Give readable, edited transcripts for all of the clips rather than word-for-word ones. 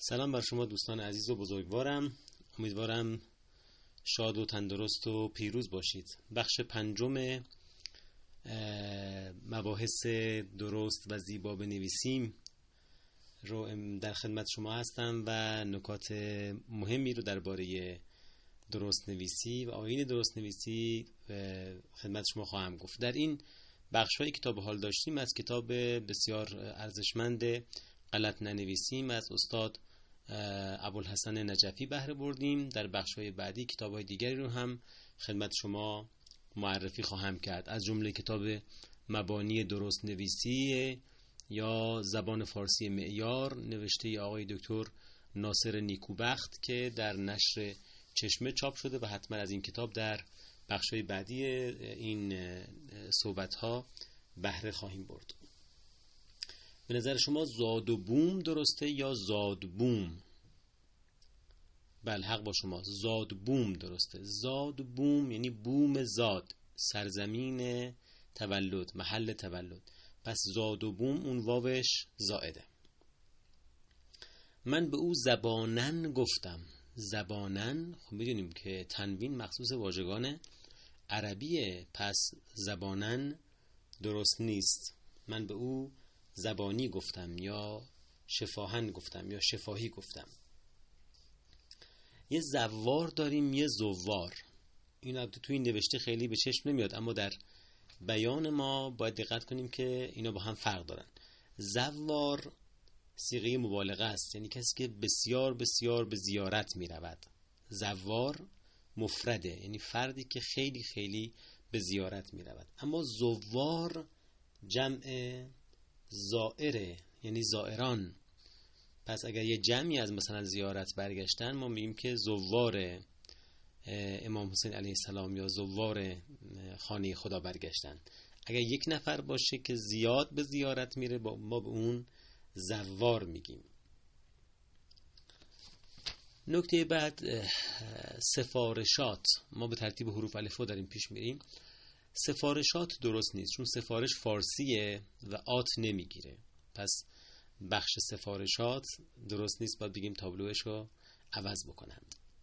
سلام بر شما دوستان عزیز و بزرگوارم. امیدوارم شاد و تندرست و پیروز باشید. بخش پنجم مباحث درست و زیبا بنویسیم رو در خدمت شما هستم و نکات مهمی رو درباره درست نویسی و آیین درست نویسی خدمت شما خواهم گفت. در این بخش‌های کتاب حال داشتیم از کتاب بسیار ارزشمند غلط ننویسیم از استاد ابوالحسن نجفی بهره بردیم. در بخش‌های بعدی کتاب‌های دیگری رو هم خدمت شما معرفی خواهم کرد، از جمله کتاب مبانی درست نویسی یا زبان فارسی معیار نوشته آقای دکتر ناصر نیکوبخت که در نشر چشمه چاپ شده و حتما از این کتاب در بخش‌های بعدی این صحبت‌ها بهره خواهیم برد. به نظر شما زاد و بوم درسته یا زاد بوم؟ بله، حق با شما، زاد بوم درسته. زاد بوم یعنی بوم زاد، سرزمین تولد، محل تولد. پس زاد و بوم اون واوش زائده. من به او زبانن گفتم. زبانن خب میدونیم که تنوین مخصوص واژگان عربیه، پس زبانن درست نیست. من به او زبانی گفتم یا شفاهن گفتم یا شفاهی گفتم. یه زوار داریم، یه زوار. این البته تو این نوشته خیلی به چشم نمیاد، اما در بیان ما باید دقت کنیم که اینا با هم فرق دارن. زوار صیغه مبالغه است، یعنی کسی که بسیار بسیار به زیارت می رود. زوار مفرده، یعنی فردی که خیلی خیلی به زیارت می رود. اما زوار جمع زائره، یعنی زائران. پس اگر یه جمعی از مثلا زیارت برگشتن، ما میگیم که زوار امام حسین علیه السلام یا زوار خانه خدا برگشتن. اگر یک نفر باشه که زیاد به زیارت میره، ما به اون زوار میگیم. نکته بعد سفارشات. ما به ترتیب حروف الفبا داریم پیش میریم. سفارشات درست نیست، چون سفارش فارسیه و آت نمیگیره. پس بخش سفارشات درست نیست، باید بگیم تابلوش رو عوض بکنم.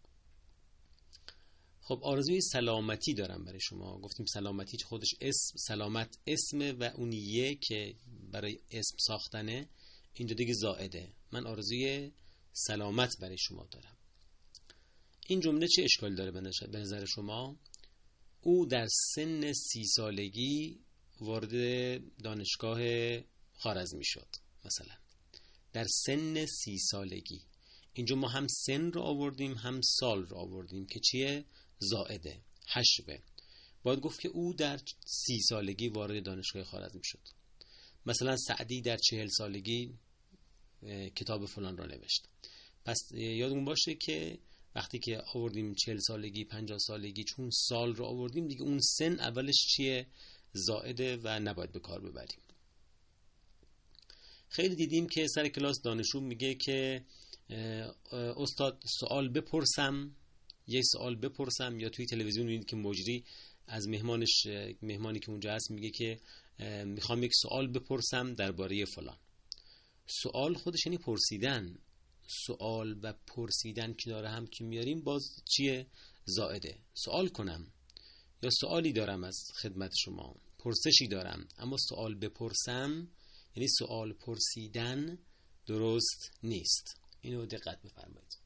خب آرزوی سلامتی دارم برای شما. گفتیم سلامتی خودش اسم، سلامت اسمه و اون یه که برای اسم ساختنه، این دو دیگه زائده. من آرزوی سلامت برای شما دارم. این جمله چه اشکال داره به نظر شما؟ او در سن 30 سالگی وارد دانشگاه خوارزمی شد. مثلا در سن 30 سالگی، اینجا ما هم سن رو آوردیم هم سال رو آوردیم که چیه؟ زائده، حشوه. باید گفت که او در 30 سالگی وارد دانشگاه خوارزمی شد. مثلا سعدی در 40 سالگی کتاب فلان را نوشت. پس یادمون باشه که وقتی که آوردیم 40 سالگی 50 سالگی، چون سال رو آوردیم دیگه اون سن اولش چیه؟ زائده و نباید به کار ببریم. خیلی دیدیم که سر کلاس دانشجو میگه که استاد سوال بپرسم، یک سوال بپرسم، یا توی تلویزیون میبینید که مجری از مهمانی که اونجا هست میگه که میخوام یک سوال بپرسم درباره فلان. سوال خودش یعنی پرسیدن. سوال و پرسیدن که داره هم که میاریم باز چیه؟ زائده. سوال کنم یا سوالی دارم از خدمت شما، پرسشی دارم. اما سوال بپرسم یعنی سوال پرسیدن درست نیست. اینو دقت بفرمایید.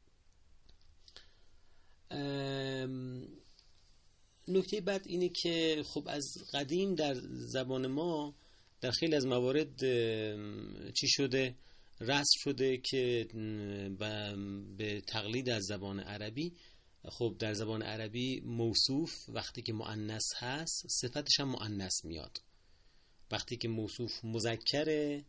نکته بعد اینه که خب از قدیم در زبان ما در خیلی از موارد چی شده؟ رسم شده که به تقلید از زبان عربی، خب در زبان عربی موصوف وقتی که مؤنث هست صفتش هم مؤنث میاد. وقتی که موصوف مذکره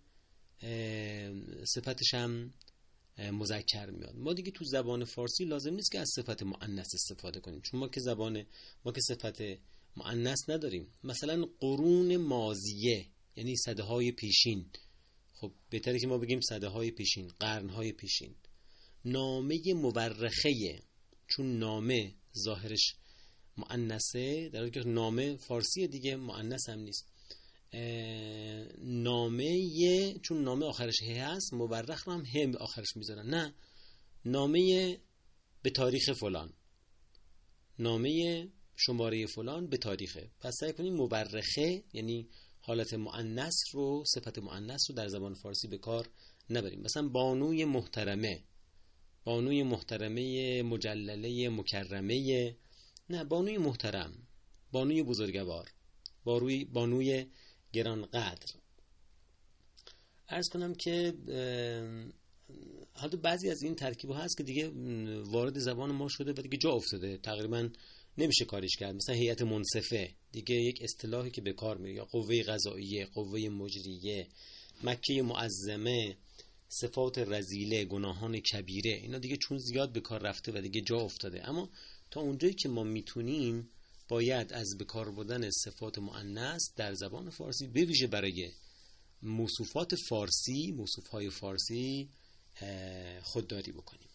صفتش هم مذکر میاد. ما دیگه تو زبان فارسی لازم نیست که از صفت مؤنث استفاده کنیم، چون ما که صفت مؤنث نداریم. مثلا قرون ماضیه یعنی سده‌های پیشین. خب بهتره که ما بگیم سده‌های پیشین، قرن‌های پیشین. نامه مورخه، چون نامه ظاهرش مؤنثه، در حالی که نامه فارسی دیگه مؤنث هم نیست. نامه، چون نامه آخرش ه هست، مورخ رو هم هم آخرش میذارن. نه، نامه به تاریخ فلان، نامه شماره فلان به تاریخه. پس سعی کنیم مورخه یعنی حالت مؤنث رو، صفت مؤنث رو در زبان فارسی به کار نبریم. مثلا بانوی محترمه، بانوی محترمه، مجلله مکرمه. نه، بانوی محترم، بانوی بزرگوار، بانوی گرانقدر. عرض کنم که حتی بعضی از این ترکیب‌ها هست که دیگه وارد زبان ما شده و دیگه جا افتاده، تقریبا نمیشه کاریش کرد. مثلا هیئت منصفه دیگه یک اصطلاحی که به کار میره، یا قوه قضاییه، قوه مجریه، مکه معظمه، صفات رذیله، گناهان کبیره، اینا دیگه چون زیاد به کار رفته و دیگه جا افتاده. اما تا اونجایی که ما میتونیم باید از به کار بردن صفات مؤنث در زبان فارسی به ویژه برای موصوفات فارسی، موصوفهای فارسی خودداری بکنیم.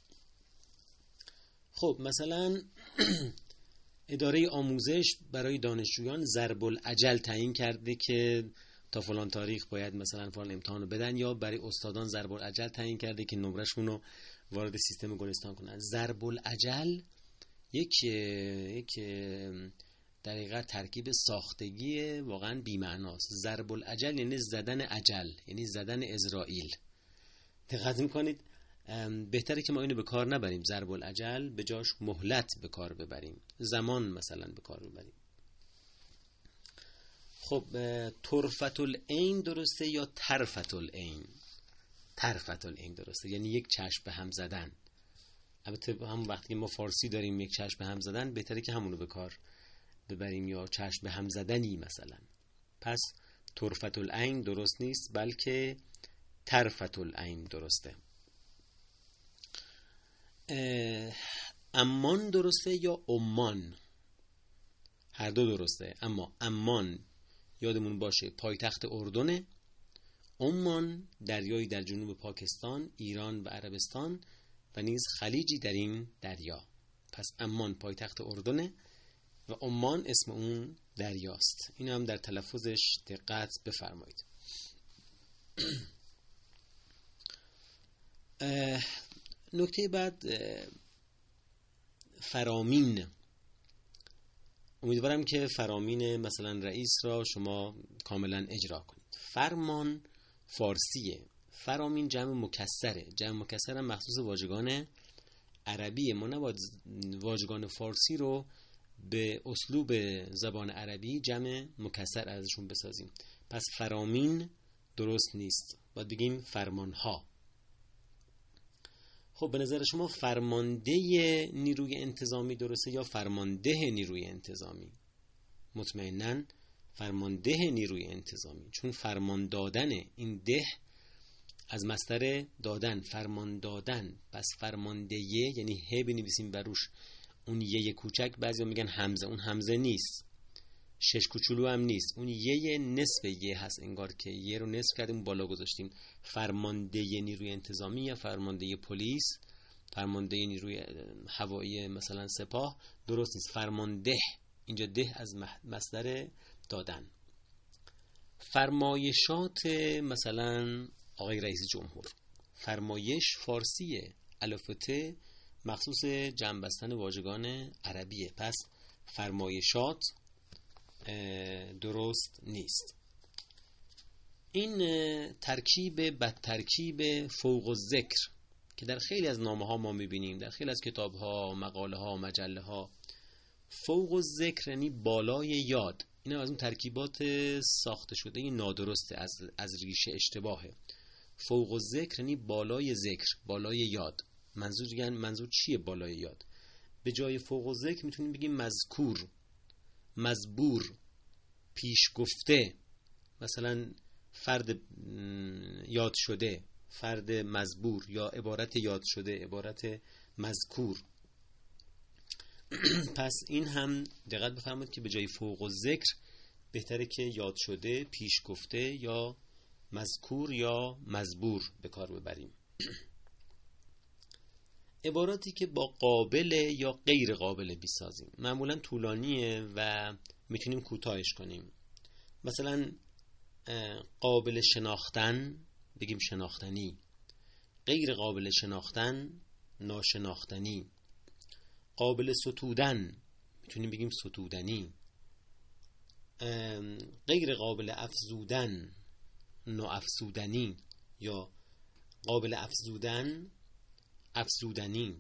خب مثلا اداره آموزش برای دانشجویان ضرب الاجل تعیین کرده که تا فلان تاریخ باید مثلا فلان امتحان رو بدن، یا برای استادان ضرب الاجل تعیین کرده که نمرهشون رو وارد سیستم گلستان کنن. ضرب الاجل یک در حقیقت ترکیب ساختگی واقعا بی‌معناست. ضرب الاجل یعنی زدن اجل، یعنی زدن اسرائیل. دقت می‌کنید؟ بهتره که ما اینو به کار نبریم. ضرب الاجل به جاش مهلت به کار ببریم، زمان مثلا به کار ببریم. خب طرفت العین درسته یا طرفت العین؟ طرفت العین درسته، یعنی یک چشم به هم زدن. البته همون وقتی که ما فارسی داریم یک چشم به هم زدن، بهتره که همونو به کار ببریم، یا چشم به هم زدنی مثلا. پس طرفت العین درست نیست، بلکه طرفت العین درسته. امان درسته یا عمان؟ هر دو درسته، اما امان یادمون باشه پایتخت اردنه، عمان دریایی در جنوب پاکستان، ایران و عربستان و نیز خلیجی در این دریا. پس امان پایتخت اردنه و عمان اسم اون دریاست. اینو هم در تلفظش دقت بفرمایید. نکته بعد فرامین. امیدوارم که فرامین مثلا رئیس را شما کاملا اجرا کنید. فرمان فارسیه، فرامین جمع مکسره. جمع مکسر هم مخصوص واژگان عربیه. ما نباید واژگان فارسی رو به اسلوب زبان عربی جمع مکسر ازشون بسازیم. پس فرامین درست نیست، باید بگیم فرمانها. خب به نظر شما فرمانده نیروی انتظامی درسته یا فرمانده نیروی انتظامی؟ مطمئناً فرمانده نیروی انتظامی، چون فرمان دادن، این ده از مصدر دادن، فرمان دادن. پس فرمانده یعنی ه بنویسیم بر روش اون یه کوچک، بعضیا میگن همزه، اون همزه نیست، شش کوچولو هم نیست، اون یه نصف یه هست، انگار که یه رو نصف کردیم بالا گذاشتیم. فرمانده نیروی انتظامی یا فرمانده پلیس، فرمانده نیروی هوایی مثلا سپاه درست نیست. فرمانده، اینجا ده از مصدر دادن. فرمایشات مثلا آقای رئیس جمهور، فرمایش فارسیه، الفبه مخصوص جمع بستن واژگان عربیه. پس فرمایشات درست نیست. این ترکیب بد ترکیب فوق الذکر که در خیلی از نامه ها ما میبینیم، در خیلی از کتاب ها، مقاله ها، مجله ها، فوق الذکر یعنی بالای یاد. این از اون ترکیبات ساخته شده نادرسته، از ریشه اشتباهه. فوق الذکر یعنی بالای ذکر، بالای یاد. منظور چیه بالای یاد؟ به جای فوق الذکر میتونیم بگیم مذکور، مزبور، پیش گفته. مثلا فرد یاد شده، فرد مزبور، یا عبارت یاد شده، عبارت مذکور. پس این هم دقت بفرمایید که به جای فوق الذکر بهتره که یاد شده، پیش گفته یا مذکور یا مزبور به کار ببریم. عباراتی که با قابل یا غیر قابل بسازیم معمولا طولانیه و میتونیم کوتاهش کنیم. مثلا قابل شناختن بگیم شناختنی، غیر قابل شناختن ناشناختنی، قابل ستودن میتونیم بگیم ستودنی، غیر قابل افزودن ناافزودنی یا قابل افزودن افزودنی،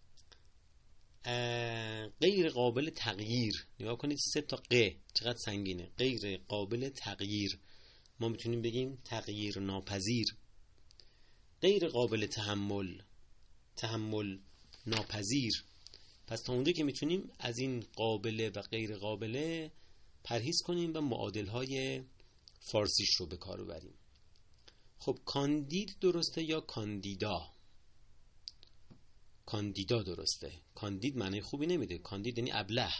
غیر قابل تغییر. نگاه کنید 3 تا ق چقدر سنگینه. غیر قابل تغییر ما میتونیم بگیم تغییر ناپذیر، غیر قابل تحمل تحمل ناپذیر. پس تا اونجا که میتونیم از این قابل و غیر قابل پرهیز کنیم و معادل‌های فارسیش رو به کار ببریم. خب کاندید درسته یا کاندیدا؟ کاندیدا درسته. کاندید معنی خوبی نمیده. کاندید یعنی ابله،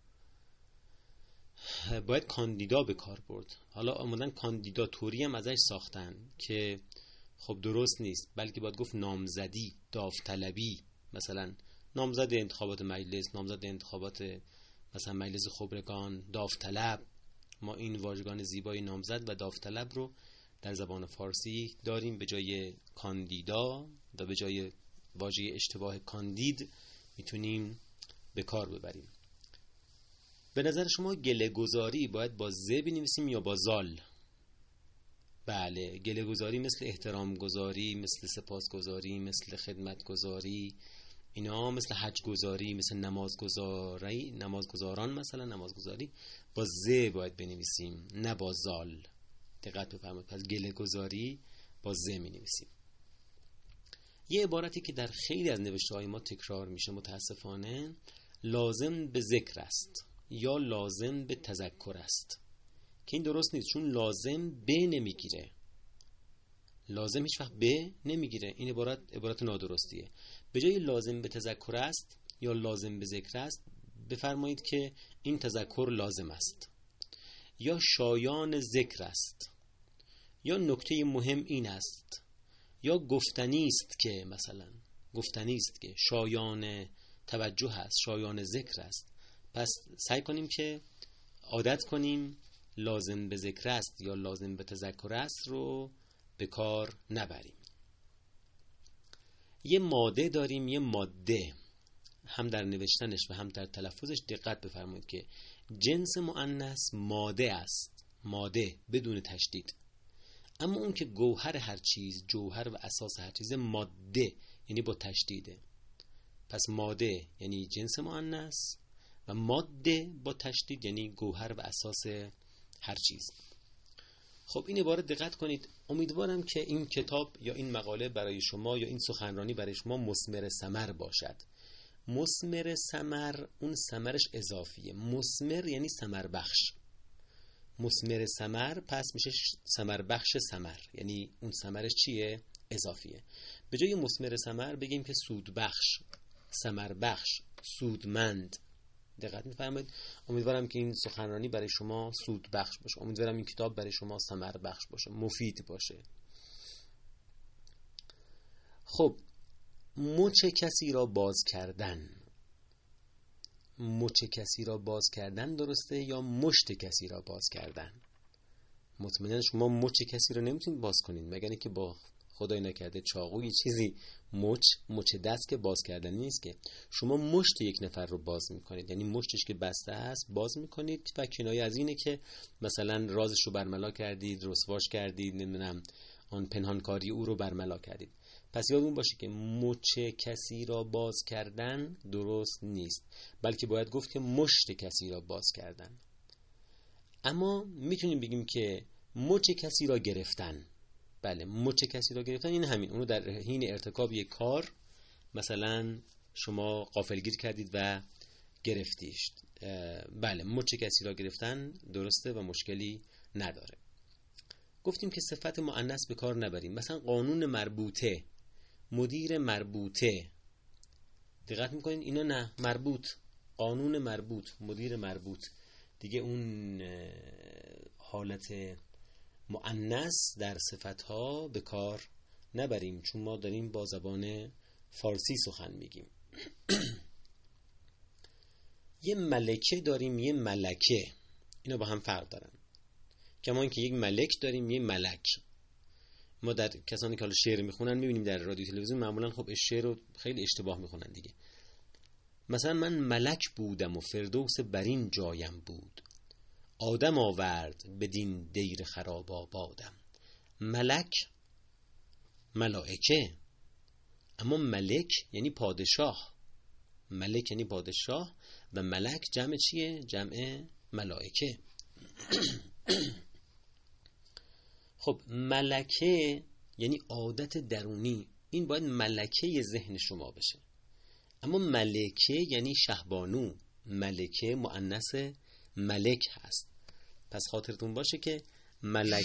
باید کاندیدا به کار برد. حالا آمدن کاندیداتوری هم ازش ساختن که خب درست نیست، بلکه باید گفت نامزدی، داوطلبی. مثلا نامزد انتخابات مجلس، نامزد انتخابات مثلا مجلس خبرگان، داوطلب. ما این واژگان زیبای نامزد و داوطلب رو در زبان فارسی داریم، به جای کاندیدا و به جای واژه اشتباه کاندید میتونیم به کار ببریم. به نظر شما گله گذاری باید با ز بنویسیم یا با زال؟ بله، گله گذاری مثل احترام گذاری، مثل سپاس گذاری، مثل خدمت گذاری، اینا مثل حج گذاری، مثل نماز گذاری، نمازگزاران مثلا نمازگذاری با ز باید بنویسیم نه با زال. دقت بفرمایید. پس گله گذاری با ز می‌نویسیم. یه عبارتی که در خیلی از نوشته‌های ما تکرار میشه متاسفانه، لازم به ذکر است یا لازم به تذکر است، که این درست نیست، چون لازم به نمیگیره. لازم هیچ وقت به نمیگیره. این عبارت نادرستیه. به جای لازم به تذکر است یا لازم به ذکر است بفرمایید که این تذکر لازم است یا شایان ذکر است یا نکته مهم این است یا گفتنی است که، مثلا گفتنی است که شایان توجه است، شایان ذکر است. پس سعی کنیم که عادت کنیم لازم به ذکر است یا لازم به تذکر است رو به کار نبریم. یه ماده داریم، یه ماده، هم در نوشتنش و هم در تلفظش دقت بفرمایید که جنس مؤنث ماده است، ماده بدون تشدید. اما اون که گوهر هر چیز، جوهر و اساس هر چیز ماده یعنی با تشدیده. پس ماده یعنی جنس مؤنث و ماده با تشدید یعنی گوهر و اساس هر چیز. خب این عبارت دقت کنید. امیدوارم که این کتاب یا این مقاله برای شما یا این سخنرانی برای شما مثمر ثمر باشد. مثمر ثمر، اون ثمرش اضافیه. مثمر یعنی ثمر بخش. مثمر ثمر پس میشه ثمر بخش ثمر، یعنی اون ثمرش چیه؟ اضافیه. به جای مثمر ثمر بگیم که سود بخش، ثمر بخش، سودمند. دقت می‌فرمایید. امیدوارم که این سخنرانی برای شما سود بخش باشه. امیدوارم این کتاب برای شما ثمر بخش باشه، مفید باشه. خب مچ کسی را باز کردن، مچ کسی را باز کردن درسته یا مشت کسی را باز کردن؟ مطمئنا شما مچ کسی را نمیتونید باز کنید مگر اینکه با خدای نکرده چاقوی چیزی مچ دست که باز کردن نیست که. شما مشت یک نفر رو باز میکنید، یعنی مشتش که بسته است باز میکنید و کنایه از اینه که مثلا رازش رو برملا کردید، رسواش کردید، نمیدونم آن پنهانکاری او رو برملا کردید. پس یادتون باشه که مچ کسی را باز کردن درست نیست، بلکه باید گفت که مشت کسی را باز کردن. اما میتونیم بگیم که مچ کسی را گرفتن. بله، مچ کسی را گرفتن این همین، اونو در حین ارتکاب یک کار مثلا شما غافلگیر کردید و گرفتیش. بله، مچ کسی را گرفتن درسته و مشکلی نداره. گفتیم که صفت مؤنث به کار نبریم. مثلا قانون مربوطه، مدیر مربوطه. دقت میکنین اینا نه، مربوط، قانون مربوط، مدیر مربوط، دیگه اون حالت مؤنث در صفتها به کار نبریم، چون ما داریم با زبان فارسی سخن میگیم. یه ملکه داریم، یه ملکه، اینا با هم فرق دارن. کمان که یک ملک داریم، یک ملک. ما در کسانی که حالا شعر میخونن میبینیم در رادیو تلویزیون معمولا خب شعر رو خیلی اشتباه میخونن دیگه. مثلا من ملک بودم و فردوس برین جایم بود، آدم آورد بدین دیر خراب آبادم. ملک ملائکه، اما ملک یعنی پادشاه. ملک یعنی پادشاه و ملک جمع چیه؟ جمع ملائکه. خب ملکه یعنی عادت درونی، این باید ملکه ذهن شما بشه. اما ملکه یعنی شهبانو، ملکه مؤنث ملک هست. پس خاطرتون باشه که ملکه